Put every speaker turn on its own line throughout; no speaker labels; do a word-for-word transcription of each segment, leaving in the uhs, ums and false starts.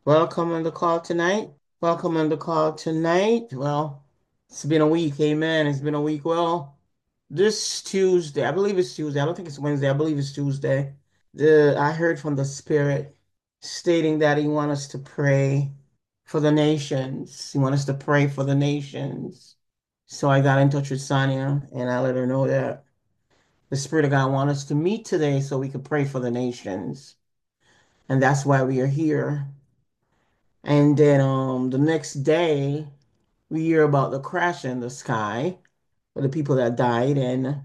Welcome on the call tonight. Welcome on the call tonight. Well, it's been a week. Amen. It's been a week. Well, this Tuesday, I believe it's Tuesday. I don't think it's Wednesday. I believe it's Tuesday. The I heard from the Spirit stating that He wants us to pray for the nations. He wants us to pray for the nations. So I got in touch with Sonia and I let her know that the Spirit of God wants us to meet today so we could pray for the nations. And that's why we are here. And then um the next day we hear about the crash in the sky for the people that died. And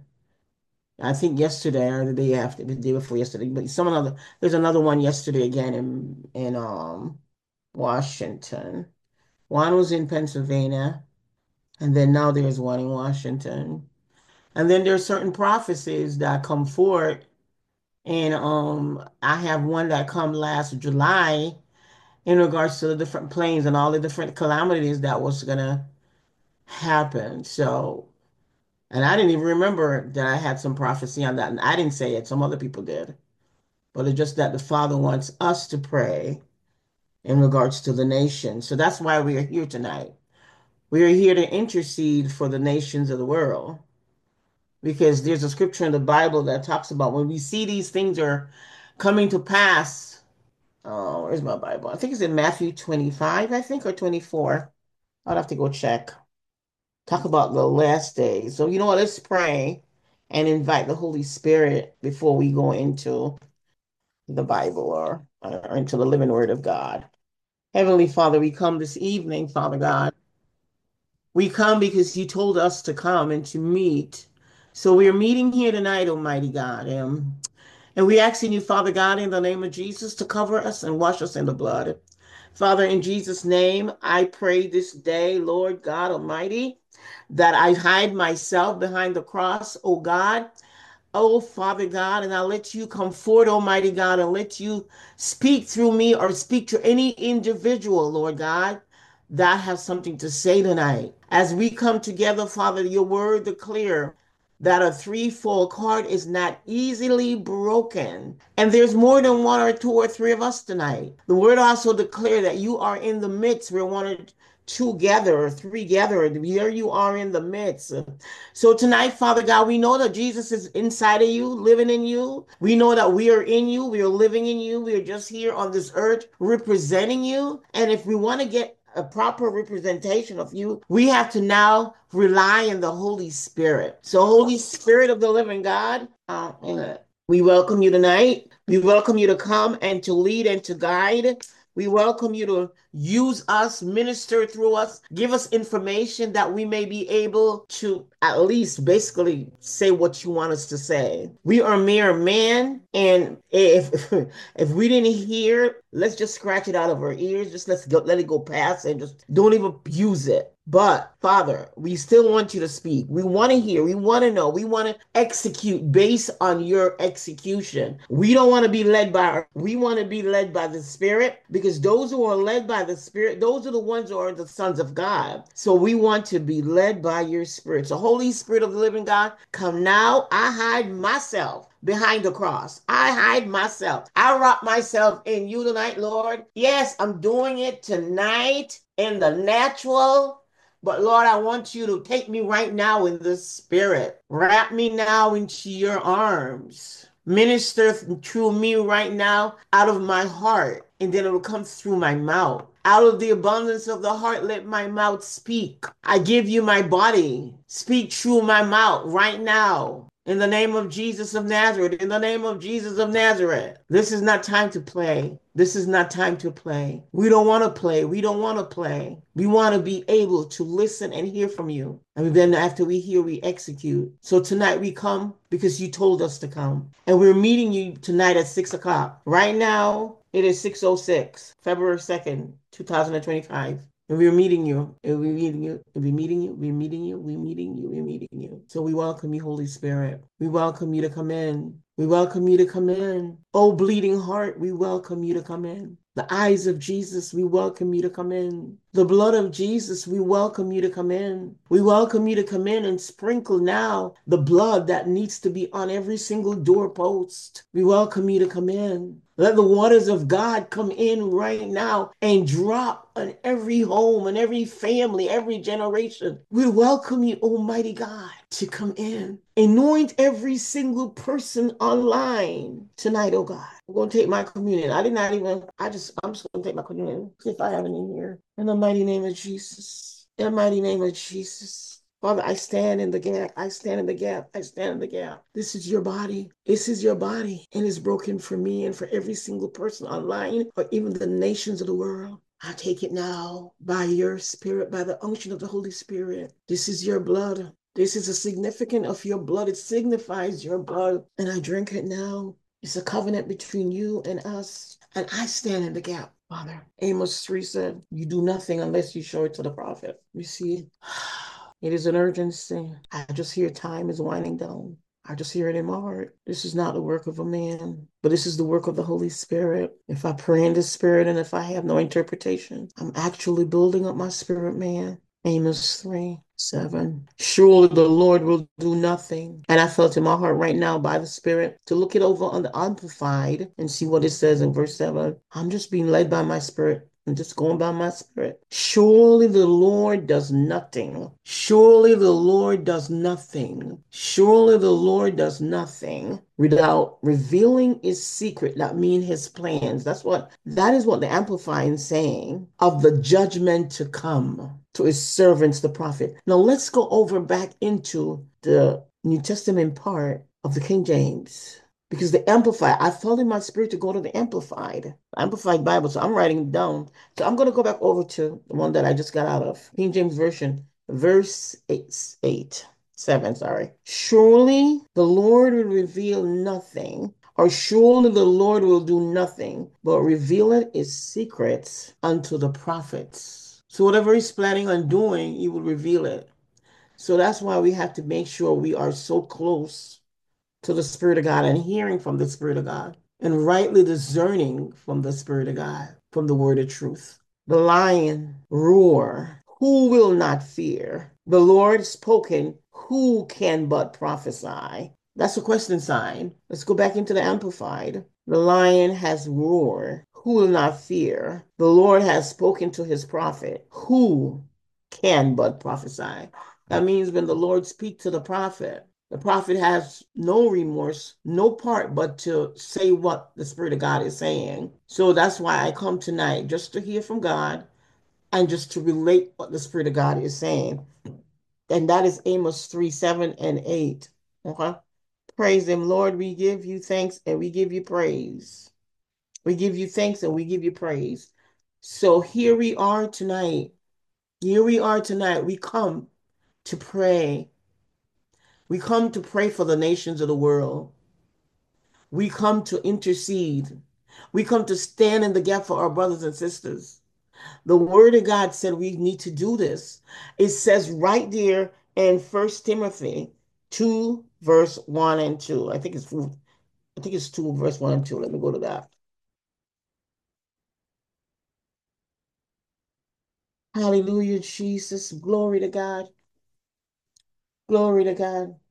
I think yesterday or the day after, the day before yesterday, but some other there's another one yesterday again in in um Washington. One was in Pennsylvania, and then now there's one in Washington. And then there's certain prophecies that come forward. And um I have one that come last July in regards to the different planes and all the different calamities that was gonna happen. So, and I didn't even remember that I had some prophecy on that. And I didn't say it, some other people did. But it's just that the Father wants us to pray in regards to the nation. So that's why we are here tonight. We are here to intercede for the nations of the world because there's a scripture in the Bible that talks about when we see these things are coming to pass. Oh, where's my Bible? I think it's in Matthew twenty-five, I think, or twenty-four. I'll have to go check. Talk about the last days. So, you know what? Let's pray and invite the Holy Spirit before we go into the Bible or, or into the living word of God. Heavenly Father, we come this evening, Father God. We come because you told us to come and to meet. So we are meeting here tonight, Almighty God. Um, and we asking you, Father God, in the name of Jesus, to cover us and wash us in the blood. Father, in Jesus' name, I pray this day, Lord God Almighty, that I hide myself behind the cross, oh God. Oh, Father God, and I'll let you come forward, Almighty God, and let you speak through me or speak to any individual, Lord God, that has something to say tonight. As we come together, Father, your word declare that a threefold cord is not easily broken. And there's more than one or two or three of us tonight. The word also declare that you are in the midst where one or two gather or three gather. Here you are in the midst. So tonight, Father God, we know that Jesus is inside of you, living in you. We know that we are in you, we are living in you. We are just here on this earth representing you. And if we want to get a proper representation of you, we have to now rely on the Holy Spirit. So, Holy Spirit of the living God, uh, we welcome you tonight. We welcome you to come and to lead and to guide. We welcome you to use us, minister through us, give us information that we may be able to at least basically say what you want us to say. We are mere men, and if if we didn't hear, let's just scratch it out of our ears. Just let's go, let it go past, and just don't even use it. But Father, we still want you to speak. We want to hear. We want to know. We want to execute based on your execution. We don't want to be led by our, we want to be led by the Spirit, because those who are led by the Spirit, those are the ones who are the sons of God. So we want to be led by your Spirit. So Holy Spirit of the living God, come now. I hide myself behind the cross. I hide myself. I wrap myself in you tonight, Lord. Yes, I'm doing it tonight in the natural. But Lord, I want you to take me right now in the spirit. Wrap me now into your arms. Minister through me right now out of my heart, and then it will come through my mouth. Out of the abundance of the heart, let my mouth speak. I give you my body. Speak through my mouth right now. In the name of Jesus of Nazareth, in the name of Jesus of Nazareth. This is not time to play. This is not time to play. We don't want to play. We don't want to play. We want to be able to listen and hear from you. And then after we hear, we execute. So tonight we come because you told us to come. And we're meeting you tonight at six o'clock. Right now, it is six oh six, February second, two thousand twenty-five. And we're meeting you, and we're meeting you, and we're meeting you, we're meeting you, we're meeting you, we're meeting you. So we welcome you, Holy Spirit. We welcome you to come in. We welcome you to come in. Oh, bleeding heart, we welcome you to come in. The eyes of Jesus, we welcome you to come in. The blood of Jesus, we welcome you to come in. We welcome you to come in and sprinkle now the blood that needs to be on every single doorpost. We welcome you to come in. Let the waters of God come in right now and drop on every home and every family, every generation. We welcome you, Almighty God, to come in. Anoint every single person online tonight, oh God. I'm going to take my communion. I did not even, I just, I'm just going to take my communion. See if I have it in here. In the mighty name of Jesus. In the mighty name of Jesus. Father, I stand in the gap. I stand in the gap. I stand in the gap. This is your body. This is your body. And it's broken for me and for every single person online or even the nations of the world. I take it now by your spirit, by the unction of the Holy Spirit. This is your blood. This is a significant of your blood. It signifies your blood. And I drink it now. It's a covenant between you and us. And I stand in the gap, Father. Amos three said, you do nothing unless you show it to the prophet. You see, it is an urgency. I just hear time is winding down. I just hear it in my heart. This is not the work of a man, but this is the work of the Holy Spirit. If I pray in the Spirit and if I have no interpretation, I'm actually building up my spirit, man. Amos three, seven. Surely the Lord will do nothing. And I felt in my heart right now by the Spirit to look it over on the Amplified and see what it says in verse seven. I'm just being led by my Spirit. I'm just going by my spirit. Surely the Lord does nothing. Surely the Lord does nothing. Surely the Lord does nothing without revealing his secret. That means his plans. That's what, that is what the Amplifying is saying of the judgment to come to his servants, the prophet. Now let's go over back into the New Testament part of the King James. Because the Amplified, I felt in my spirit to go to the Amplified, Amplified Bible. So I'm writing it down. So I'm going to go back over to the one that I just got out of, King James Version, verse eight, eight, seven, sorry. Surely the Lord will reveal nothing, or surely the Lord will do nothing, but reveal it his secrets unto the prophets. So whatever he's planning on doing, he will reveal it. So that's why we have to make sure we are so close to the Spirit of God and hearing from the Spirit of God and rightly discerning from the Spirit of God, from the word of truth. The lion roar. Who will not fear? The Lord spoken. Who can but prophesy? That's a question sign. Let's go back into the Amplified. The lion has roared. Who will not fear? The Lord has spoken to his prophet. Who can but prophesy? That means when the Lord speaks to the prophet, the prophet has no remorse, no part but to say what the Spirit of God is saying. So that's why I come tonight, just to hear from God and just to relate what the Spirit of God is saying. And that is Amos three, seven, and eight. Okay. Praise him, Lord. We give you thanks and we give you praise. We give you thanks and we give you praise. So here we are tonight. Here we are tonight. We come to pray. We come to pray for the nations of the world. We come to intercede. We come to stand in the gap for our brothers and sisters. The word of God said we need to do this. It says right there in First Timothy two, verse one and two. I think it's I think it's two, verse one and two. Let me go to that. Hallelujah, Jesus. Glory to God. Glory to God.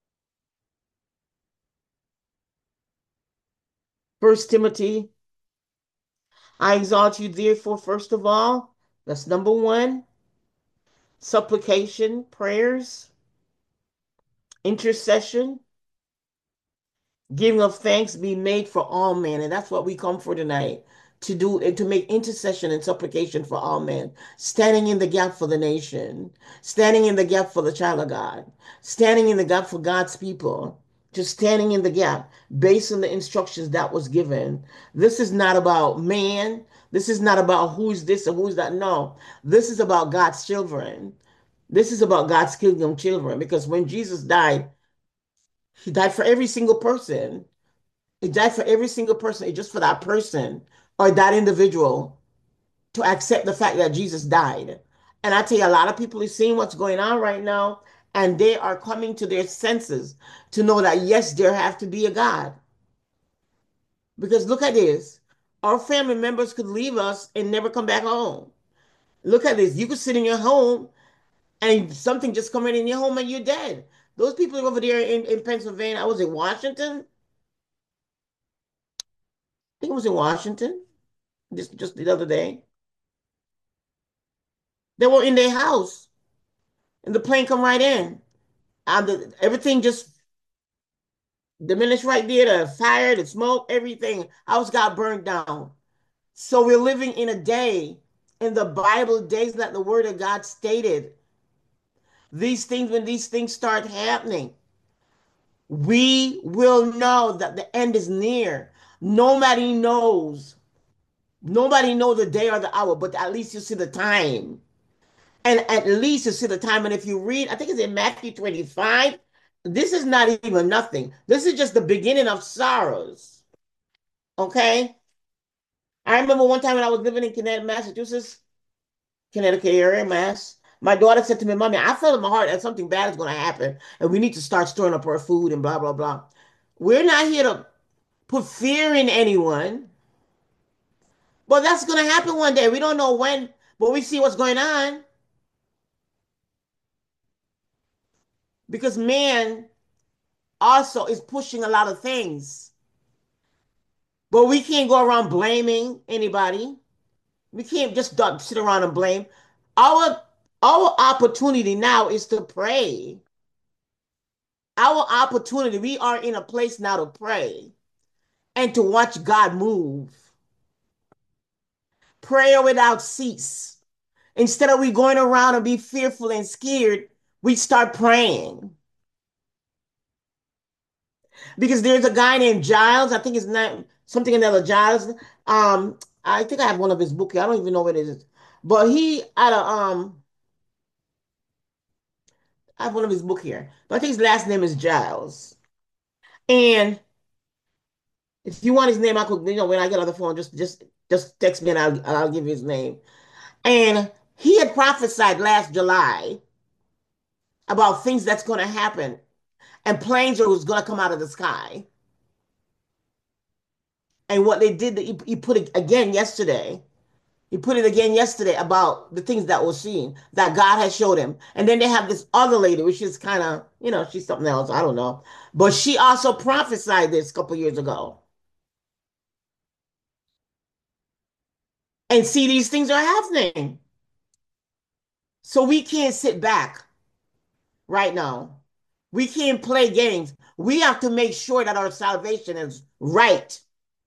First Timothy, I exalt you, therefore, first of all, that's number one, supplication, prayers, intercession, giving of thanks be made for all men. And that's what we come for tonight, to do and to make intercession and supplication for all men, standing in the gap for the nation, standing in the gap for the child of God, standing in the gap for God's people, just standing in the gap based on the instructions that was given. This is not about man. This is not about who's this and who's that. No, this is about God's children. This is about God's kingdom children, because when Jesus died, he died for every single person. He died for every single person. It's just for that person or that individual to accept the fact that Jesus died. And I tell you, a lot of people are seeing what's going on right now, and they are coming to their senses to know that, yes, there have to be a God. Because look at this. Our family members could leave us and never come back home. Look at this. You could sit in your home and something just come in your home and you're dead. Those people over there in, in Pennsylvania, I was in Washington, think it was in Washington, just just the other day. They were in their house, and the plane come right in. And the, everything just diminished right there. The fire, the smoke, everything. House got burned down. So we're living in a day in the Bible days that the Word of God stated. These things, when these things start happening, we will know that the end is near. Nobody knows. Nobody knows the day or the hour, but at least you see the time. And at least you see the time. And if you read, I think it's in Matthew twenty-five, this is not even nothing. This is just the beginning of sorrows. Okay? I remember one time when I was living in Connecticut, Massachusetts, Connecticut area, Mass. My daughter said to me, Mommy, I feel in my heart that something bad is going to happen and we need to start storing up our food and blah, blah, blah. We're not here to put fear in anyone, but that's going to happen one day. We don't know when, but we see what's going on because man also is pushing a lot of things. But we can't go around blaming anybody. We can't just sit around and blame. Our our opportunity now is to pray. Our opportunity, we are in a place now to pray and to watch God move. Prayer without cease. Instead of we going around and be fearful and scared, we start praying. Because there's a guy named Giles, I think his name something another Giles. Um, I think I have one of his books. I don't even know what it is. But he had a um I have one of his book here. But I think his last name is Giles. And if you want his name, I could, you know, when I get on the phone, just just just text me and I'll I'll give you his name. And he had prophesied last July about things that's going to happen, and planes are was going to come out of the sky. And what they did, he, he put it again yesterday. He put it again yesterday about the things that was seen that God has showed him. And then they have this other lady, which is kind of, you know, she's something else. I don't know. But she also prophesied this a couple years ago. And see, these things are happening. So we can't sit back right now. We can't play games. We have to make sure that our salvation is right.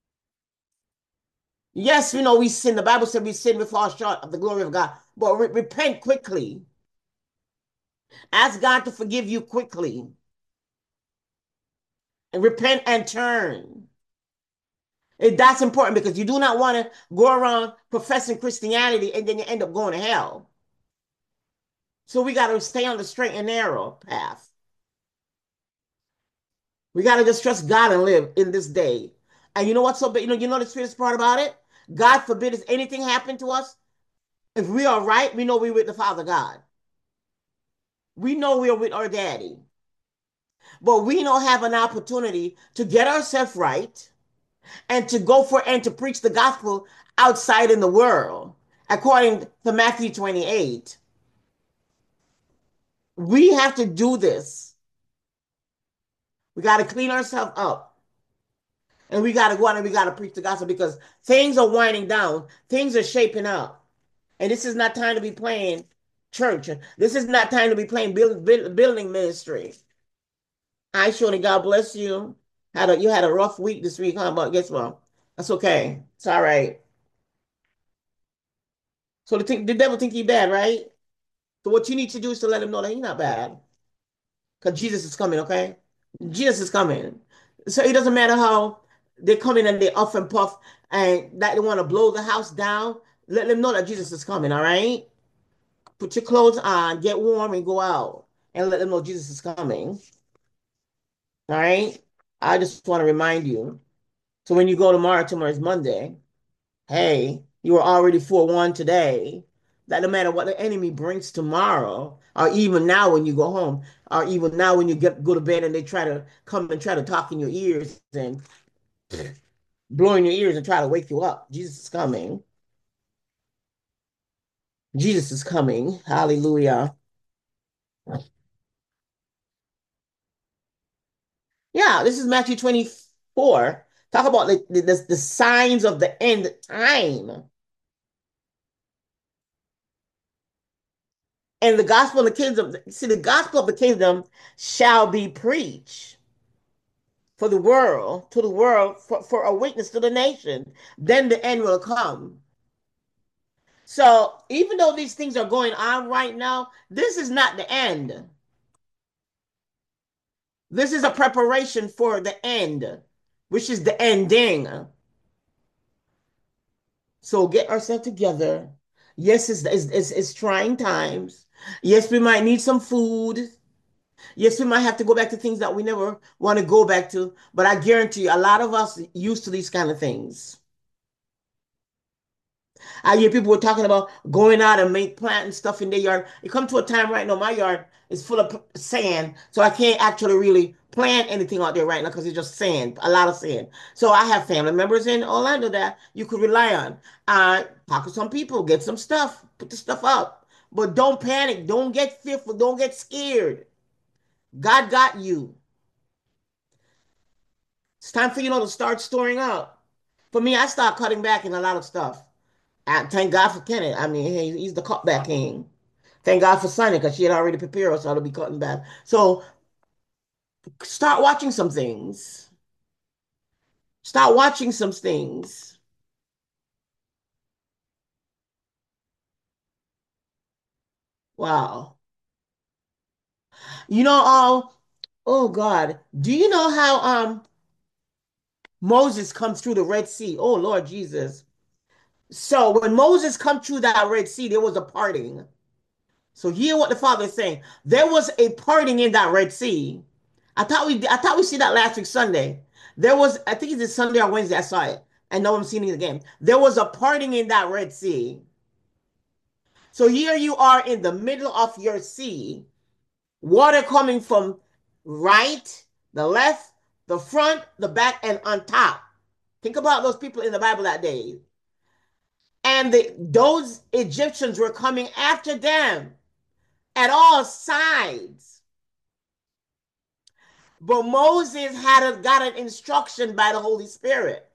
Yes, you know, we sin. The Bible said we sin, we fall short of the glory of God. But re repent quickly. Ask God to forgive you quickly. And repent and turn. And that's important because you do not want to go around professing Christianity and then you end up going to hell. So we got to stay on the straight and narrow path. We got to just trust God and live in this day. And you know what's so big? You know, you know the sweetest part about it? God forbid if anything happened to us. If we are right, we know we're with the Father God. We know we are with our daddy. But we don't have an opportunity to get ourselves right and to go for and to preach the gospel outside in the world, according to Matthew twenty-eight. We have to do this. We got to clean ourselves up. And we got to go out and we got to preach the gospel because things are winding down. Things are shaping up. And this is not time to be playing church. This is not time to be playing build, build, building ministry. I surely God bless you. Had a you had a rough week this week, huh? But guess what? That's okay. It's all right. So the, think, the devil think he bad, right? So what you need to do is to let him know that he's not bad. Because Jesus is coming, okay? Jesus is coming. So it doesn't matter how they come in and they off and puff and that they want to blow the house down. Let them know that Jesus is coming, all right? Put your clothes on, get warm, and go out. And let them know Jesus is coming. All right? I just want to remind you. So when you go tomorrow, tomorrow is Monday. Hey, you were already forewarned today that no matter what the enemy brings tomorrow, or even now when you go home, or even now when you get go to bed and they try to come and try to talk in your ears and blow in your ears and try to wake you up. Jesus is coming. Jesus is coming. Hallelujah. Yeah, this is Matthew twenty-four. Talk about the, the, the signs of the end time. And the gospel of the kingdom, see, the gospel of the kingdom shall be preached for the world, to the world, for, for a witness to the nation. Then the end will come. So even though these things are going on right now, this is not the end. This is a preparation for the end, which is the ending. So get ourselves together. Yes, it's, it's, it's, it's trying times. Yes, we might need some food. Yes, we might have to go back to things that we never want to go back to. But I guarantee you, a lot of us used to these kind of things. I hear people were talking about going out and make planting stuff in their yard. It come to a time right now, my yard is full of sand, so I can't actually really plant anything out there right now because it's just sand, a lot of sand. So I have family members in Orlando that you could rely on. Uh, talk to some people, get some stuff, put the stuff up. But don't panic, don't get fearful, don't get scared. God got you. It's time for you know to start storing up. For me, I start cutting back in a lot of stuff. I thank God for Kenneth. I mean, he, he's the cutback king. Thank God for Sonya because she had already prepared us how to be cutting back. So start watching some things. Start watching some things. Wow. You know, oh, oh God. Do you know how um Moses comes through the Red Sea? Oh Lord Jesus. So when Moses come through that Red Sea, there was a parting. So hear what the Father is saying. There was a parting in that Red Sea. I thought we I thought we see that last week Sunday. There was, I think it's this Sunday or Wednesday I saw it. And now I'm seeing it again. There was a parting in that Red Sea. So here you are in the middle of your sea, water coming from right, the left, the front, the back, and on top. Think about those people in the Bible that day. And the, those Egyptians were coming after them at all sides. But Moses had a, got an instruction by the Holy Spirit.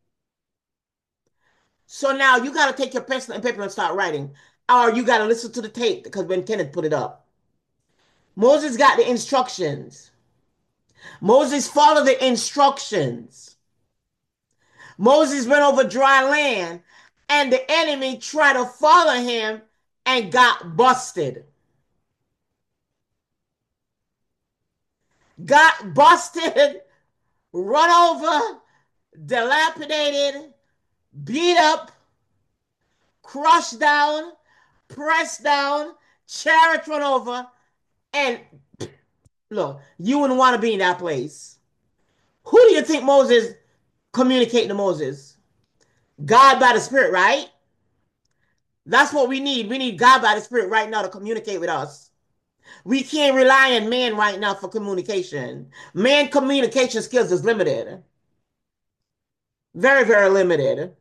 So now you got to take your pencil and paper and start writing. Or you got to listen to the tape because when Kenneth put it up. Moses got the instructions. Moses followed the instructions. Moses went over dry land and the enemy tried to follow him and got busted. Got busted, run over, dilapidated, beat up, crushed down, pressed down, chariot run over, and look, you wouldn't want to be in that place. Who do you think Moses communicating to Moses? God by the Spirit, right? That's what we need. We need God by the Spirit right now to communicate with us. We can't rely on man right now for communication. Man communication skills is limited. Very, very limited.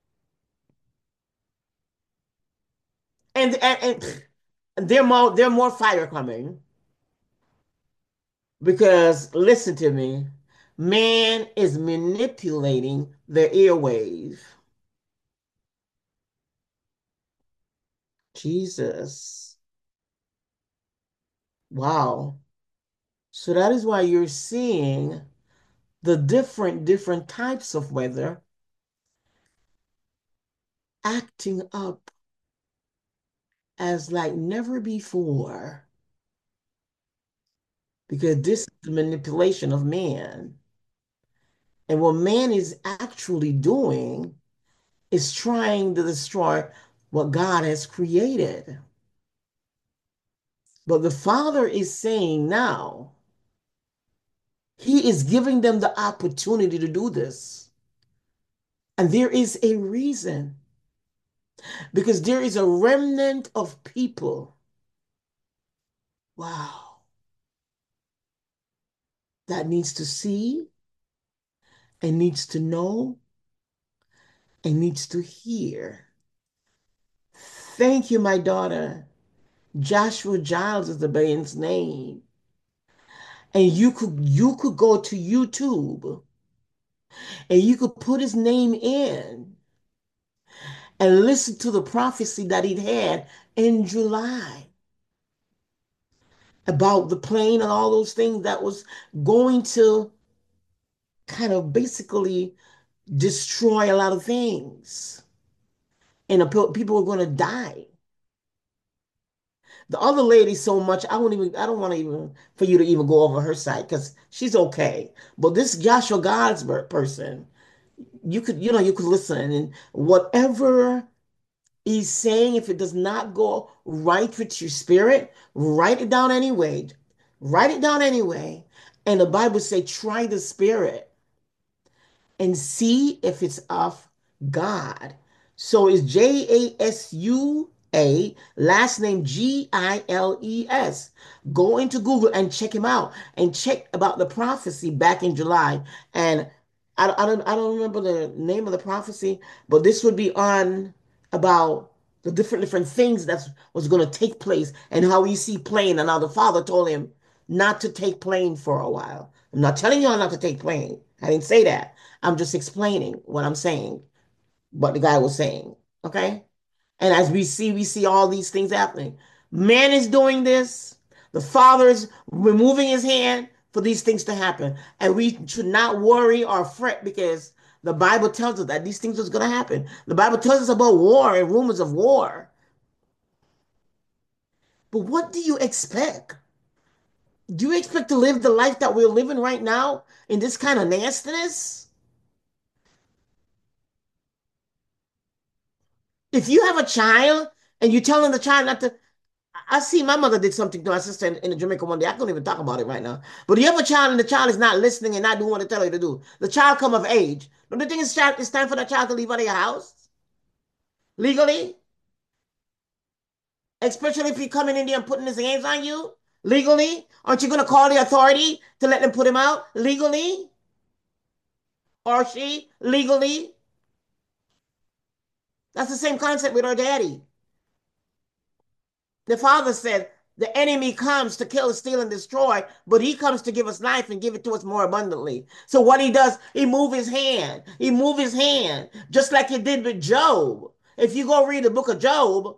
And and, and there more there more fire coming. Because listen to me, man is manipulating the airwave. Jesus. Wow. So that is why you're seeing the different different types of weather acting up as like never before. Because this is the manipulation of man. And what man is actually doing is trying to destroy what God has created. But the Father is saying now, He is giving them the opportunity to do this. And there is a reason, because there is a remnant of people, wow, that needs to see and needs to know and needs to hear. Thank you, my daughter. Joshua Giles is the man's name. And you could you could go to YouTube And you could put his name in and listen to the prophecy that he'd had in July about the plane and all those things that was going to kind of basically destroy a lot of things. And the pe- people were going to die. The other lady, so much, I won't even, I don't want to even, for you to even go over her side because she's okay. But this Joshua Godsberg person, you could, you know, you could listen and whatever he's saying, if it does not go right with your spirit, write it down anyway. Write it down anyway. And the Bible say, try the spirit and see if it's of God. So it's J A S U A, last name G I L E S. Go into Google and check him out and check about the prophecy back in July. And I, I don't I don't remember the name of the prophecy, but this would be on about the different different things that was going to take place and how you see plane. And now the father told him not to take plane for a while. I'm not telling y'all not to take plane. I didn't say that. I'm just explaining what I'm saying, what the guy was saying. Okay. And as we see, we see all these things happening. Man is doing this. The father is removing his hand for these things to happen. And we should not worry or fret because the Bible tells us that these things are going to happen. The Bible tells us about war and rumors of war. But what do you expect? Do you expect to live the life that we're living right now in this kind of nastiness? If you have a child and you're telling the child not to, I see my mother did something to my sister in, in Jamaica one day. I can't even talk about it right now. But you have a child and the child is not listening and not doing what they tell you to do. The child come of age. Don't you think it's, child, it's time for the child to leave out of your house legally? Especially if he's coming in there and putting his hands on you legally. Aren't you going to call the authority to let them put him out legally? Or she legally? That's the same concept with our daddy. The father said, the enemy comes to kill, steal, and destroy, but he comes to give us life and give it to us more abundantly. So what he does, he move his hand. He move his hand, just like he did with Job. If you go read the book of Job,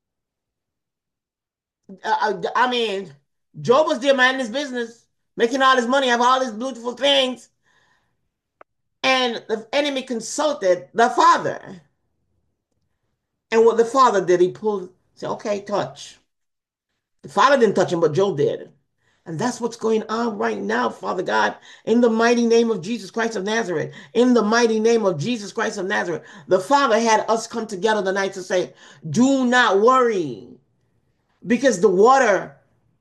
uh, I mean, Job was there minding his business, making all his money, have all his beautiful things, and the enemy consulted the father. And what the father did, he pulled, said, okay, touch. The father didn't touch him, but Job did. And that's what's going on right now, Father God, in the mighty name of Jesus Christ of Nazareth. In the mighty name of Jesus Christ of Nazareth. The Father had us come together tonight to say, do not worry, because the water,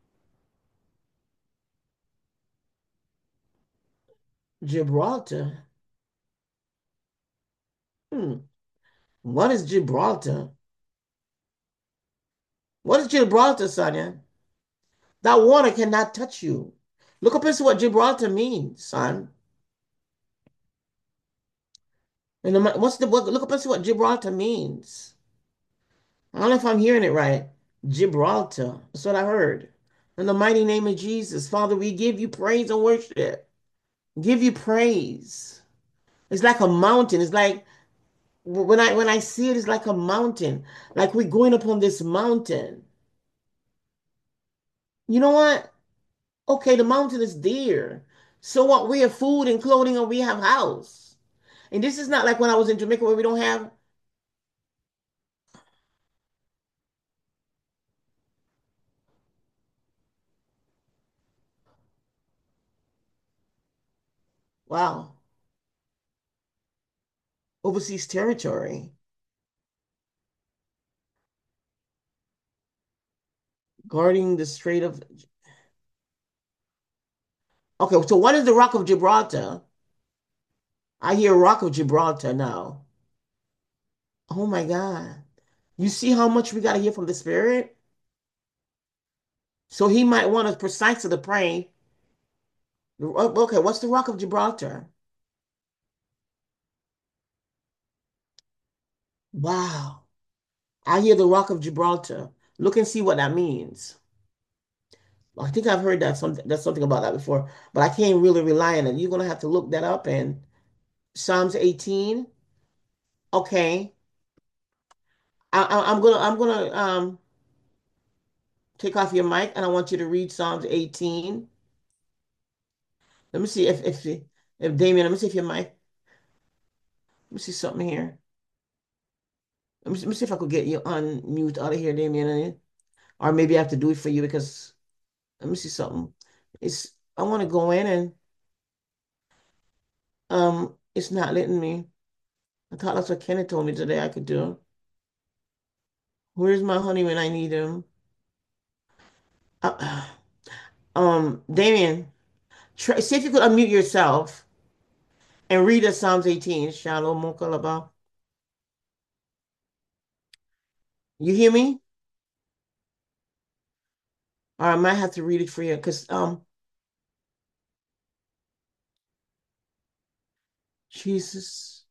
Gibraltar. Hmm. What is Gibraltar? What is Gibraltar, Sonia? That water cannot touch you. Look up and see what Gibraltar means, son. And the- what's the look up and see what Gibraltar means. I don't know if I'm hearing it right. Gibraltar. That's what I heard. In the mighty name of Jesus, Father, we give you praise and worship. Give you praise. It's like a mountain. It's like when I when I see it, it's like a mountain. Like we're going up on this mountain. You know what? Okay, the mountain is there. So what? We have food and clothing and we have house. And this is not like when I was in Jamaica where we don't have. Wow, overseas territory, guarding the Strait of. Okay, so what is the Rock of Gibraltar? I hear Rock of Gibraltar now. Oh my God. You see how much we got to hear from the Spirit? So he might want us precise to the praying. Okay, what's the Rock of Gibraltar? Wow. I hear the Rock of Gibraltar. Look and see what that means. I think I've heard that something that's something about that before, but I can't really rely on it. You're gonna have to look that up and Psalms eighteen. Okay. I, I, I'm gonna I'm gonna um take off your mic and I want you to read Psalms eighteen. Let me see if if if Damien, let me see if your mic. Let me see something here. Let me, let me see if I could get you on mute out of here, Damien. Or maybe I have to do it for you because let me see something. It's I want to go in and um it's not letting me. I thought that's what Kenneth told me today I could do. Where's my honey when I need him? Uh, um, Damien, try, see if you could unmute yourself and read us Psalms eighteen. Shalom Mokalaba. You hear me? Or I might have to read it for you because um Jesus.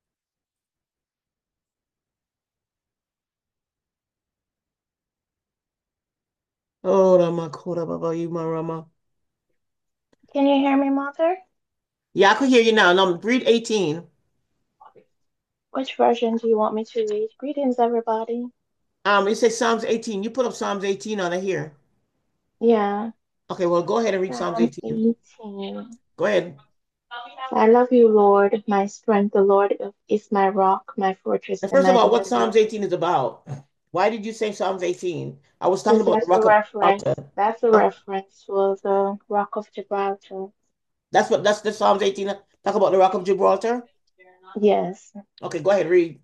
Oh, Rama Kora Baba Yuma Rama.
Can you hear me, Mother?
Yeah, I could hear you now. No, read eighteen.
Which version do you want me to read? Greetings, everybody.
Um, it says Psalms eighteen. You put up Psalms eighteen on it here.
Yeah,
Okay, well, go ahead and read Psalms
Psalm
eighteen.
eighteen.
Go ahead.
I love you, Lord, my strength. The Lord is my rock, my fortress,
And
and
first of
my
all, what
deliverer.
Psalms eighteen is about? Why did you say Psalms eighteen? I was talking
Because
about the
that's the
Rock of
reference.
Gibraltar.
That's the
Huh?
reference for the Rock of Gibraltar.
That's what that's the Psalms eighteen. Talk about the Rock of Gibraltar.
Yes.
Okay, go ahead, read.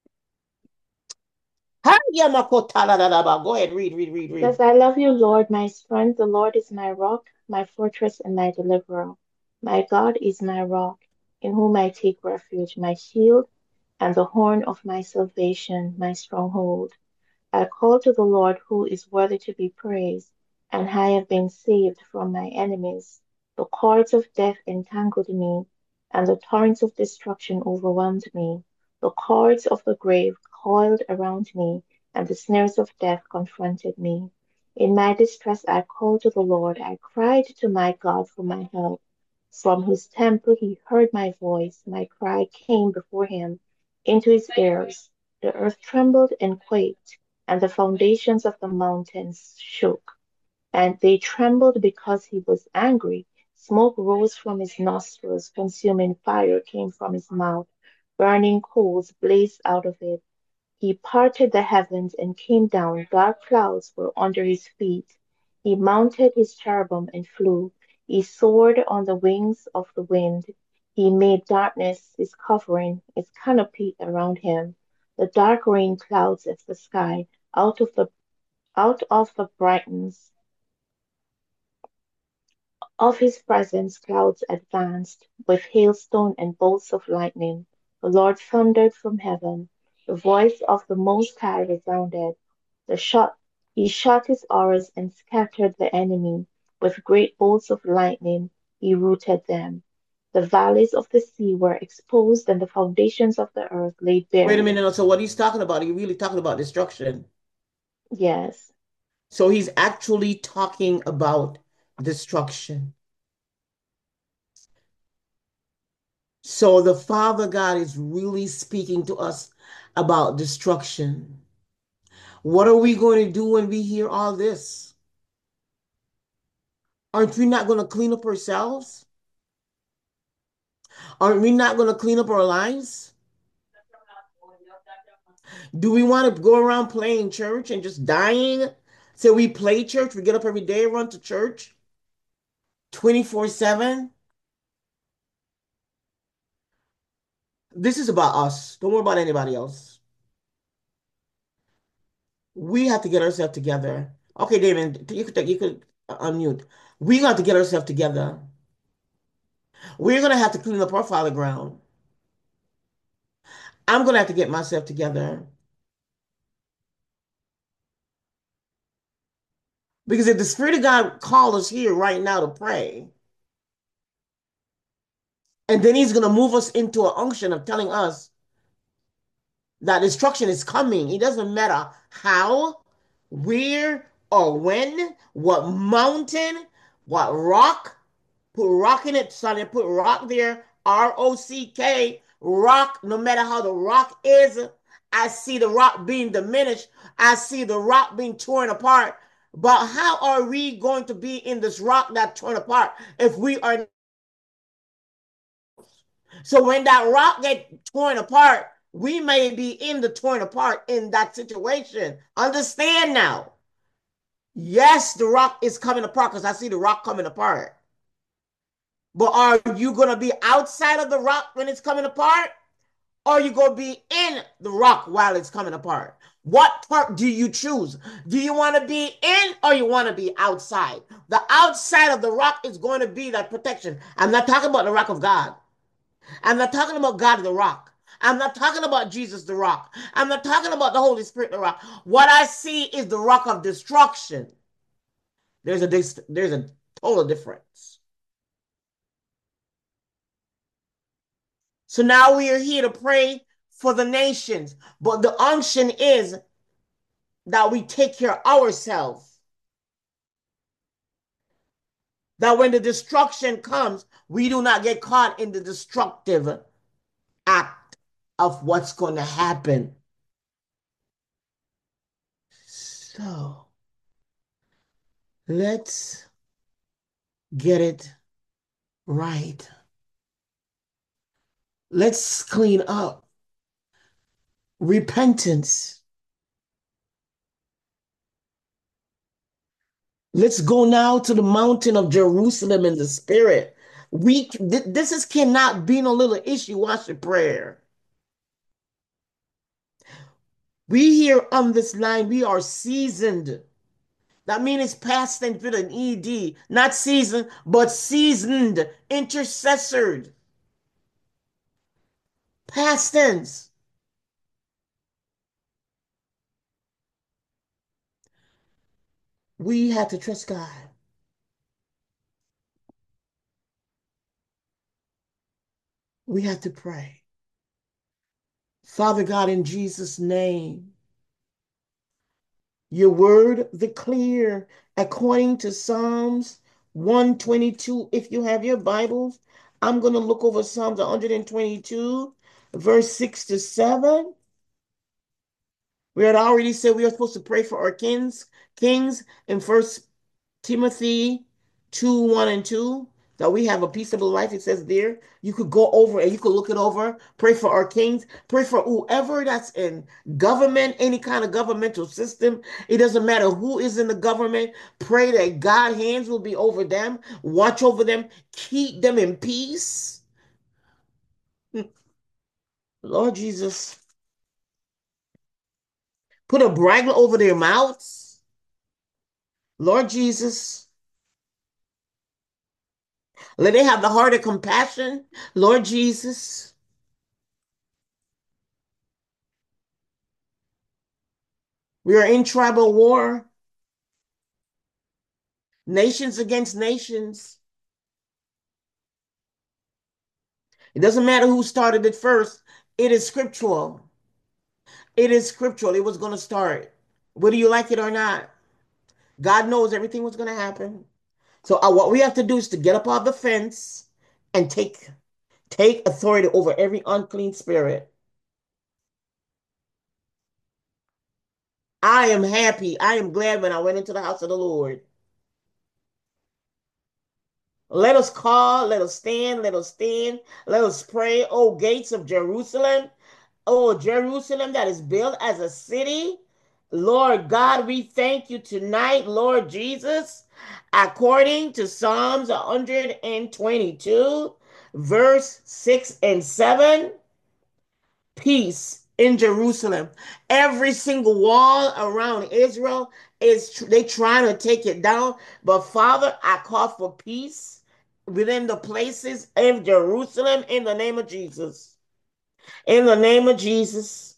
Hiya, Makotaladadaba. Go ahead, read, read, read,
Says,
read.
I love you, Lord, my strength. The Lord is my rock, my fortress, and my deliverer. My God is my rock, in whom I take refuge, my shield and the horn of my salvation, my stronghold. I call to the Lord who is worthy to be praised, and I have been saved from my enemies. The cords of death entangled me, and the torrents of destruction overwhelmed me. The cords of the grave coiled around me, and the snares of death confronted me. In my distress I called to the Lord. I cried to my God for my help. From his temple he heard my voice. My cry came before him into his ears. The earth trembled and quaked, and the foundations of the mountains shook. And they trembled because he was angry. Smoke rose from his nostrils, consuming fire came from his mouth, burning coals blazed out of it. He parted the heavens and came down. Dark clouds were under his feet. He mounted his cherubim and flew. He soared on the wings of the wind. He made darkness his covering, his canopy around him. The dark rain clouds of the sky. Out of the out of the brightness of his presence clouds advanced, with hailstone and bolts of lightning. The Lord thundered from heaven. The voice of the Most High resounded. The shot, he shot his arrows and scattered the enemy. With great bolts of lightning he routed them. The valleys of the sea were exposed, and the foundations of the earth laid
Wait a
bare.
minute. So what he's talking about, he's really talking about destruction.
Yes,
So he's actually talking about destruction. So the Father God is really speaking to us about destruction. What are we going to do when we hear all this? Aren't we not going to clean up ourselves? Aren't we not going to clean up our lives? Do we want to go around playing church and just dying? So we play church, we get up every day, run to church twenty-four seven. This is about us. Don't worry about anybody else. We have to get ourselves together. Okay, David, you could you could unmute. We got to get ourselves together. We're gonna have to clean up our father ground. I'm gonna have to get myself together. Because if the Spirit of God called us here right now to pray, and then He's gonna move us into an unction of telling us that destruction is coming. It doesn't matter how, where, or when, what mountain, what rock. Put rock in it, son, and put rock there. R O C K, rock, no matter how the rock is, I see the rock being diminished. I see the rock being torn apart. But how are we going to be in this rock that torn apart if we are? So when that rock get torn apart, we may be in the torn apart in that situation. Understand now. Yes, the rock is coming apart because I see the rock coming apart. But are you going to be outside of the rock when it's coming apart? Or are you going to be in the rock while it's coming apart? What part do you choose? Do you want to be in or you want to be outside? The outside of the rock is going to be that protection. I'm not talking about the rock of God. I'm not talking about God the rock. I'm not talking about Jesus the rock. I'm not talking about the Holy Spirit the rock. What I see is the rock of destruction. There's a there's a total difference. So now we are here to pray for the nations, but the unction is that we take care of ourselves. That when the destruction comes, we do not get caught in the destructive act of what's going to happen. So let's get it right. Let's clean up. Repentance. Let's go now to the mountain of Jerusalem in the spirit. We th- this is cannot be no little issue. Watch the prayer. We here on this line, we are seasoned. That means it's past tense with an E D, not seasoned, but seasoned, intercessored, past tense. We have to trust God. We have to pray. Father God, in Jesus' name, your word declare according to Psalms one twenty-two. If you have your Bibles, I'm going to look over Psalms one twenty-two, verse six to seven. We had already said we are supposed to pray for our kings, kings in First Timothy two, one and two, that we have a peaceable life. It says there. You could go over and you could look it over. Pray for our kings. Pray for whoever that's in government, any kind of governmental system. It doesn't matter who is in the government. Pray that God's hands will be over them. Watch over them. Keep them in peace. Lord Jesus, put a bridle over their mouths. Lord Jesus, let they have the heart of compassion. Lord Jesus, we are in tribal war, nations against nations. It doesn't matter who started it first. It is scriptural. It is scriptural. It was going to start, whether you like it or not. God knows everything was going to happen. So uh, what we have to do is to get up off the fence and take take authority over every unclean spirit. I am happy. I am glad when I went into the house of the Lord. Let us call, let us stand, let us stand, let us pray, O gates of Jerusalem. Oh, Jerusalem that is built as a city. Lord God, we thank you tonight, Lord Jesus, according to Psalms one twenty-two, verse six and seven. Peace in Jerusalem. Every single wall around Israel is they trying to take it down. But Father, I call for peace within the places of Jerusalem in the name of Jesus. In the name of Jesus.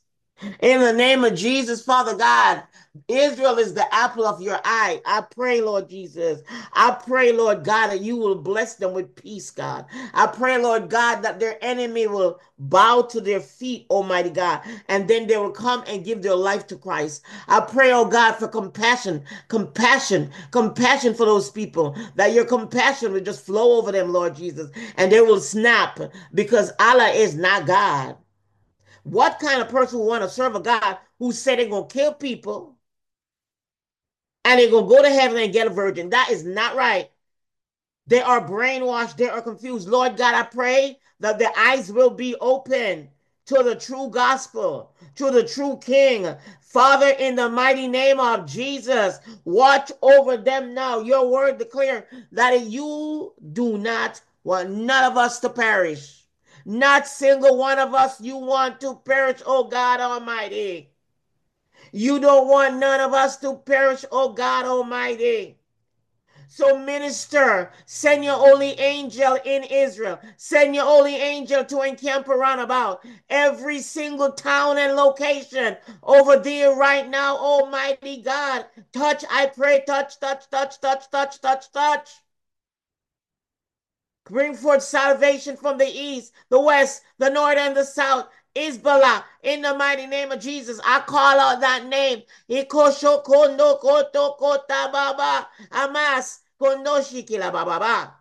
In the name of Jesus, Father God, Israel is the apple of your eye. I pray, Lord Jesus. I pray, Lord God, that you will bless them with peace, God. I pray, Lord God, that their enemy will bow to their feet, Almighty God, and then they will come and give their life to Christ. I pray, oh God, for compassion, compassion, compassion for those people, that your compassion will just flow over them, Lord Jesus, and they will snap because Allah is not God. What kind of person would want to serve a God who said they're going to kill people and they're going to go to heaven and get a virgin? That is not right. They are brainwashed. They are confused. Lord God, I pray that their eyes will be open to the true gospel, to the true King. Father, in the mighty name of Jesus, watch over them now. Your word declare that you do not want none of us to perish. Not single one of us you want to perish, oh God Almighty. You don't want none of us to perish, oh God Almighty. So, minister, send your holy angel in Israel. Send your holy angel to encamp around about every single town and location over there right now, Almighty God. Touch, I pray, touch, touch, touch, touch, touch, touch, touch. Bring forth salvation from the east, the west, the north, and the south. Isbala, in the mighty name of Jesus, I call out that name. Ikosho kondo koto kota baba amas kondo shikila baba.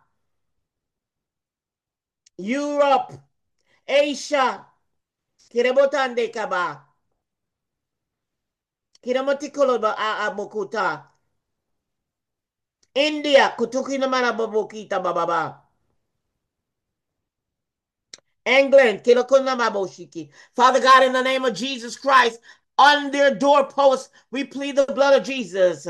Europe, Asia, kirebotande kaba, kiremotikolo ba a mokuta. India, kutuki na mana babokita baba. England, kilokuna maboshiki. Father God, in the name of Jesus Christ, on their doorposts, we plead the blood of Jesus.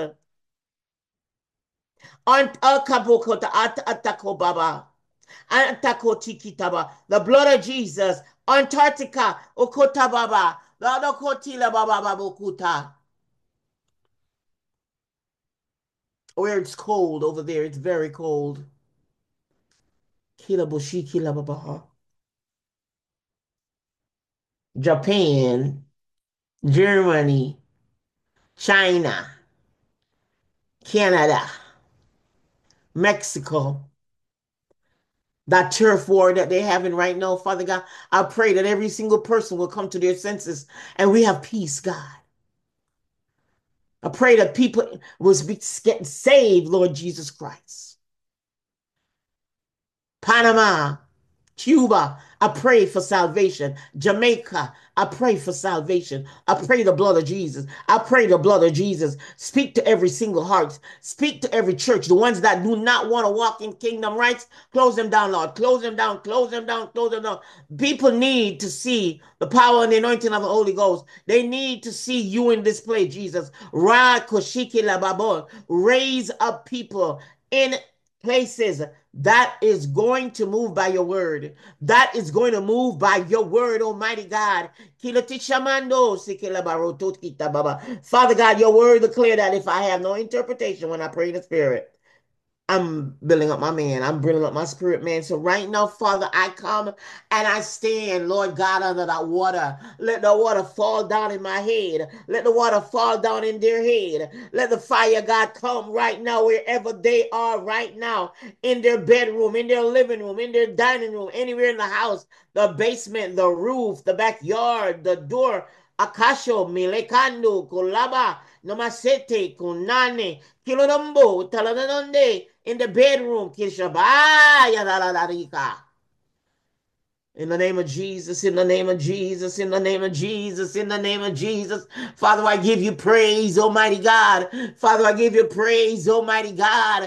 On akabokota atako baba. Atako tikitaba. The blood of Jesus. Antarctica, okota baba. The okotila baba babokuta. Where it's cold over there, it's very cold. Kilaboshi kilababaha. Japan, Germany, China, Canada, Mexico, that turf war that they're having right now, Father God, I pray that every single person will come to their senses and we have peace, God. I pray that people will be getting saved, Lord Jesus Christ. Panama, Cuba, I pray for salvation. Jamaica, I pray for salvation. I pray the blood of Jesus. I pray the blood of Jesus. Speak to every single heart. Speak to every church. The ones that do not want to walk in kingdom rights, close them down, Lord. Close them down, close them down, close them down. People need to see the power and the anointing of the Holy Ghost. They need to see you in this place, Jesus. Ra koshiki la babo. Raise up people in places that is going to move by your word. That is going to move by your word, Almighty God. Father God, your word declare that if I have no interpretation when I pray in the spirit, I'm building up my man. I'm building up my spirit, man. So right now, Father, I come and I stand, Lord God, under that water. Let the water fall down in my head. Let the water fall down in their head. Let the fire, God, come right now wherever they are right now, in their bedroom, in their living room, in their dining room, anywhere in the house, the basement, the roof, the backyard, the door. Akasho, Milekando, Kolaba, Namasete, Kunane, Kilorombo, Talanonde, in the bedroom, Kishabaya, in the name of Jesus, in the name of Jesus, in the name of Jesus, in the name of Jesus. Father, I give you praise, Almighty God. Father, I give you praise, Almighty God.